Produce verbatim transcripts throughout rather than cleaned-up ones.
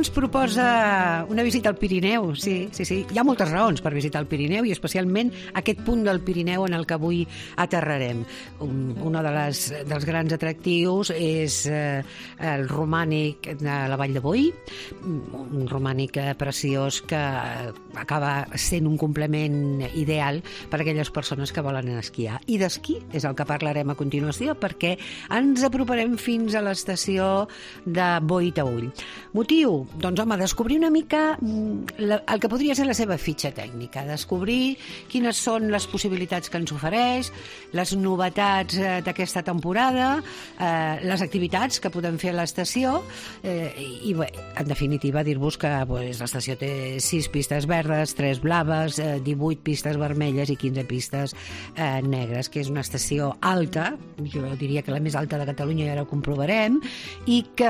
ens proposa una visita al Pirineu. Sí, sí, sí. Hi ha moltes raons per visitar el Pirineu i especialment aquest punt del Pirineu en el que avui aterrarem. Un, un de les, dels grans atractius és eh, el romànic de la Vall de Boí, un romànic preciós que acaba sent un complement ideal per a aquelles persones que volen esquiar. I d'esquí és el que parlarem a continuació, perquè ens aproparem fins a l'estació de Boí-Taüll. Motiu? Doncs, home, descobrir una mica la, el que podria ser la seva fitxa tècnica, descobrir quines són les possibilitats que ens ofereix, les novetats eh, d'aquesta temporada, eh, les activitats que podem fer a l'estació eh, i, bé, en definitiva, dir-vos que pues, l'estació té sis pistes verdes, tres blaves, eh, divuit pistes vermelles i quinze pistes eh, negres, que és una estació alta, jo diria que la més alta de Catalunya, ja ho comprovarem, i que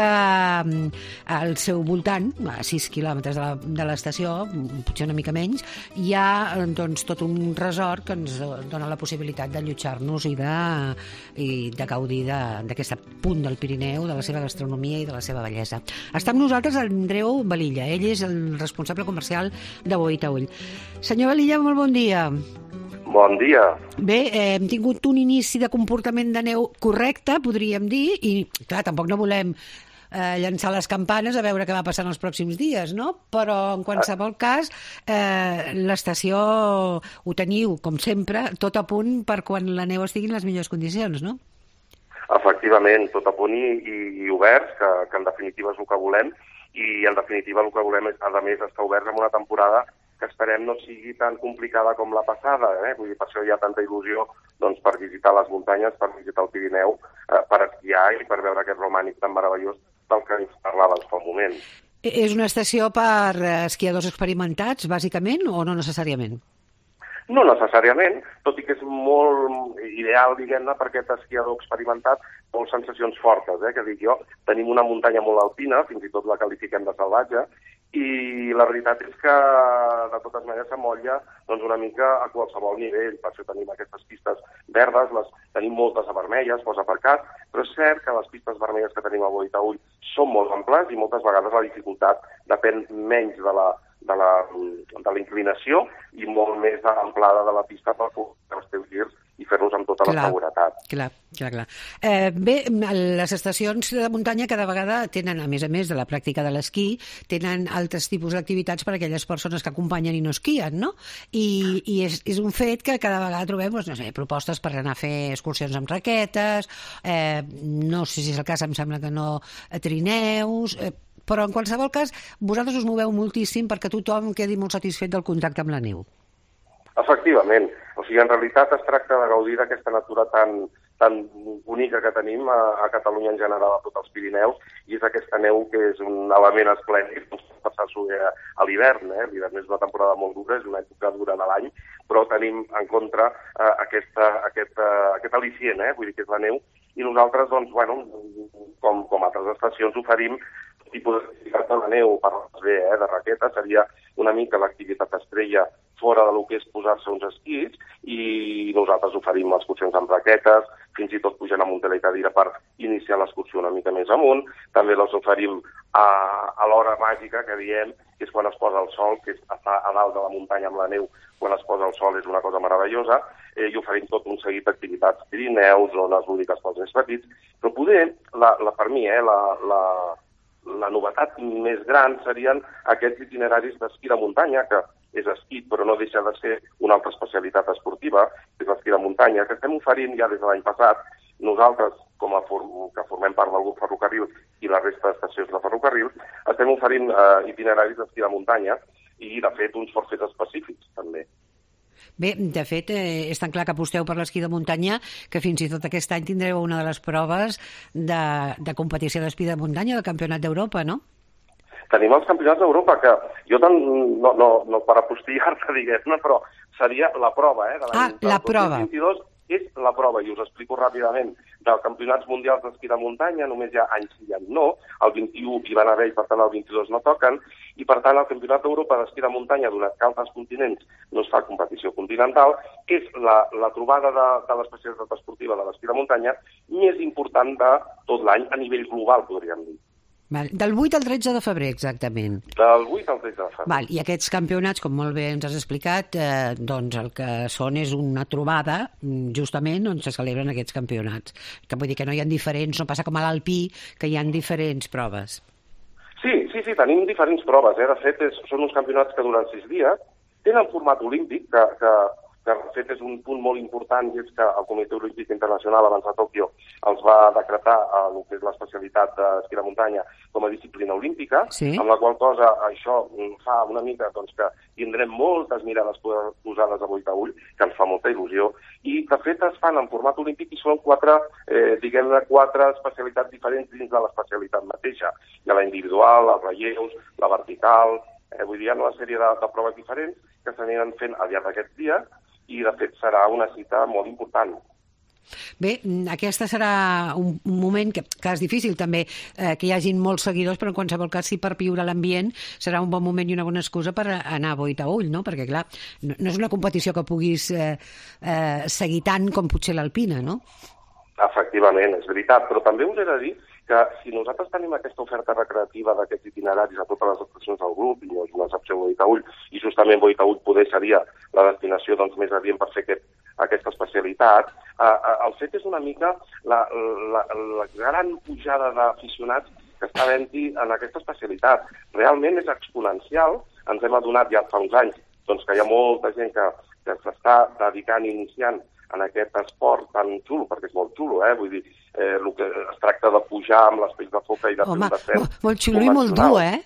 al seu voltant, a sis quilòmetres de l'estació, potser una mica menys, hi ha doncs, tot un resort que ens dona la possibilitat d'allotjar-nos i de, i de gaudir d'aquest punt del Pirineu, de la seva gastronomia i de la seva bellesa. Està amb nosaltres Andreu Velilla, ell és el responsable comercial de Boí-Taüll. Senyor Velilla, molt bon dia. Bon dia. Bé, eh, hem tingut un inici de comportament de neu correcte, podríem dir, i clar, tampoc no volem eh, llançar les campanes a veure què va passar en els pròxims dies, no? Però en qualsevol cas, eh, l'estació ho teniu, com sempre, tot a punt per quan la neu estigui en les millors condicions, no? Efectivament, tot a punt i, i, i oberts, que, que en definitiva és el que volem, i en definitiva el que volem és, a més, estar oberts en una temporada que esperem no sigui tan complicada com la passada, eh? Vull dir, per això hi ha tanta il·lusió doncs, per visitar les muntanyes, per visitar el Pirineu, eh, per esquiar i per veure aquest romànic tan meravellós del que ens parlaves fa un moment. És una estació per esquiadors experimentats, bàsicament, o no necessàriament? No necessàriament, tot i que és molt ideal, diguem-ne, per aquest esquiador experimentat, molt sensacions fortes, eh, que dic jo. Tenim una muntanya molt alpina, fins i tot la qualifiquem de salvatge, i la veritat és que, de totes maneres, s'amolla doncs, una mica a qualsevol nivell. Per això tenim aquestes pistes verdes, les tenim moltes a vermelles, posa per cas, però és cert que les pistes vermelles que tenim a Boí-Taüll són molt amples i moltes vegades la dificultat depèn menys de la de la, de la inclinació i molt més de l'amplada de la pista per fer els teus girs i fer-los amb tota clar, la seguretat. Clar, clar, clar. Eh, bé, les estacions de muntanya cada vegada tenen, a més a més de la pràctica de l'esquí, tenen altres tipus d'activitats per a aquelles persones que acompanyen i no esquien, no? I, i és, és un fet que cada vegada trobem doncs, no sé, propostes per anar a fer excursions amb raquetes, eh, no sé si és el cas, em sembla que no, trineus... Eh, però en qualsevol cas, vosaltres us moveu moltíssim perquè tothom quedi molt satisfet del contacte amb la neu. Efectivament. O sigui, en realitat es tracta de gaudir d'aquesta natura tan, tan bonica que tenim a, a Catalunya en general, a tots els Pirineus, i és aquesta neu que és un element esplèndid, passar-s'ho a, a l'hivern. Eh? L'hivern és una temporada molt dura, és una època dura de l'any, però tenim en contra eh, aquesta, aquest, eh, aquest al·licient, eh? Vull dir que és la neu, i nosaltres, doncs, bueno, com, com altres estacions, oferim tipus d'activitat de la neu, parles bé, eh, de raqueta, seria una mica l'activitat estrella fora de lo que és posar-se uns esquís, i nosaltres oferim excursions amb raquetes, fins i tot pujant amunt de la cadira per iniciar l'excursió una mica més amunt. També les oferim a, a l'hora màgica, que diem, que és quan es posa el sol, que és a, a dalt de la muntanya amb la neu, quan es posa el sol és una cosa meravellosa, eh, i oferim tot un seguit d'activitats, Pirineus, zones lúdiques pels més petits, però poder, la, la, per mi, eh, la, la, la novetat més gran serien aquests itineraris d'esquí de muntanya, que és esquí, però no deixa de ser una altra especialitat esportiva, que és l'esquí de muntanya, que estem oferint ja des de l'any passat. Nosaltres, com a form que formem part del grup ferrocarril i la resta d'estacions de ferrocarril, estem oferint eh, itineraris d'esquí de muntanya i, de fet, uns forfets específics, també. Bé, de fet, eh, és tan clar que aposteu per l'esquí de muntanya que fins i tot aquest any tindreu una de les proves de, de competició d'esquí de muntanya del Campionat d'Europa, no? Tenim els campionats d'Europa, que jo tant, no, no, no per apostillar-te, diguem-ne, però seria la prova, eh? De ah, la prova. dos mil vint-i-dos és la prova, i us explico ràpidament. Dels campionats mundials d'esquí de muntanya només hi ha anys sí i anys no, el vint-i-u hi van haver i per tant el vint-i-dos no toquen, i per tant el Campionat d'Europa d'esquí de muntanya, donat que altres continents no es fa competició continental, és la, la trobada de, de l'especialitat esportiva de l'esquí de muntanya més important de tot l'any a nivell global, podríem dir. Val. Del vuit al tretze de febrer, exactament. Del vuit al tretze de febrer. Val. I aquests campionats, com molt bé ens has explicat, eh, doncs el que són és una trobada, justament, on se celebren aquests campionats. Que vull dir que no hi ha diferents, no passa com a l'Alpí, que hi ha diferents proves. Sí, sí, sí, tenim diferents proves. Eh? De fet, és, són uns campionats que duren sis dies, tenen format olímpic, que, que, que de fet és un punt molt important, i és que el Comitè Olímpic Internacional abans de Tòquio els va decretar a el que és l'especialitat d'esquí de muntanya com a disciplina olímpica, sí. amb la qual cosa això fa una mica doncs, que tindrem moltes mirades posades a ull a ull, que ens fa molta il·lusió, i de fet es fan en format olímpic i són quatre, eh, diguem-ne, quatre especialitats diferents dins de l'especialitat mateixa. Hi ha la individual, els relleus, la vertical, eh, vull dir, hi ha una sèrie de, de proves diferents que s'aniran fent al llarg d'aquests dies, i de fet serà una cita molt important. Bé, aquesta serà un moment que, que és difícil també eh, que hi hagin molts seguidors, però en qualsevol cas sí, per viure l'ambient serà un bon moment i una bona excusa per anar a boit a ull, no? Perquè clar, no, no és una competició que puguis eh, eh, seguir tant com potser l'alpina, no? Efectivament, és veritat, però també us he de dir que si nosaltres tenim aquesta oferta recreativa d'aquests itineraris a totes les estacions del grup, i no és una excepció Boit a Ull, i justament Boit a Ull poder seria la destinació doncs, més adient per fer aquest, aquesta especialitat, eh, eh, el fet és una mica la, la, la gran pujada d'aficionats que està havent-hi en aquesta especialitat. Realment és exponencial, ens hem adonat ja fa uns anys doncs, que hi ha molta gent que, que s'està dedicant i iniciant en aquest esport tan xulo, perquè és molt xulo, eh? Vull dir, eh, el que es tracta de pujar amb les pells de foca i de fer un descens. Home, molt xulo i molt dur, eh?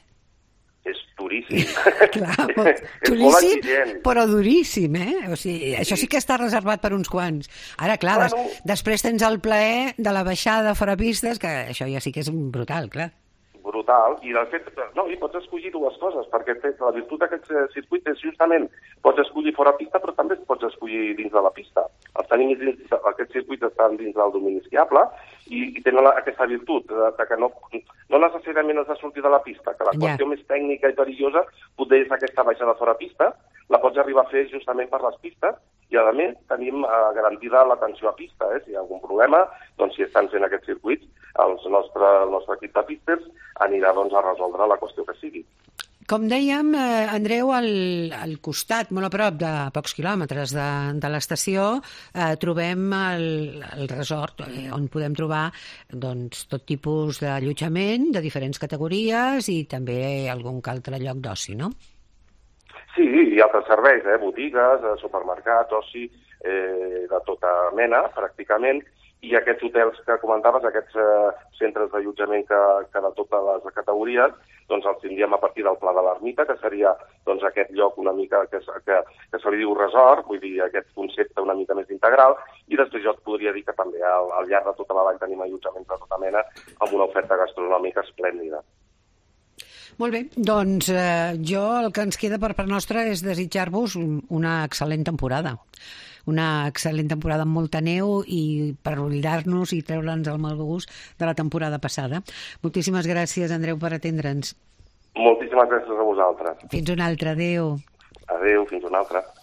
És duríssim. Clar, molt, xulíssim, però duríssim, eh? O sigui, això sí que està reservat per uns quants. Ara, clar, bueno, des, després tens el plaer de la baixada fora pistes, que això ja sí que és brutal, clar. Brutal, i de fet, no, i pots escollir dues coses, perquè la virtut d'aquest circuit és justament, pots escollir fora pista, però també pots escollir dins de la pista. Els tenim dins, aquests circuits estan dins del domini esquiable i, i tenen la, aquesta virtut de, de que no, no necessàriament has de sortir de la pista, que la yeah. qüestió més tècnica i perillosa potser és aquesta baixada fora pista, la pots arribar a fer justament per les pistes, i a més tenim eh, garantida l'atenció a pista, eh? Si hi ha algun problema, doncs si estan fent aquests circuits, els nostre, el nostre equip de pisters anirà doncs, a resoldre la qüestió que sigui. Com dèiem, eh, Andreu, al, al costat, molt a prop de pocs quilòmetres de, de l'estació, eh, trobem el, el resort, eh, on podem trobar doncs, tot tipus d'allotjament de diferents categories i també algun altre lloc d'oci, no? Sí, hi ha altres serveis, eh? Botigues, supermercats, oci, eh, de tota mena, pràcticament, i aquests hotels que comentaves, aquests eh, centres d'allotjament que, que de totes les categories, doncs els tindríem a partir del Pla de l'Ermita, que seria doncs, aquest lloc una mica que, que, que se li diu resort, vull dir, aquest concepte una mica més integral, i després jo et podria dir que també al, al llarg de tota la vall tenim allotjaments de tota mena amb una oferta gastronòmica esplèndida. Molt bé, doncs eh, jo el que ens queda per part nostra és desitjar-vos una excel·lent temporada. Una excel·lent temporada amb molta neu i per oblidar-nos i treure'ns el mal gust de la temporada passada. Moltíssimes gràcies, Andreu, per atendre'ns. Moltíssimes gràcies a vosaltres. Fins una altra, adéu. Adéu, fins una altra.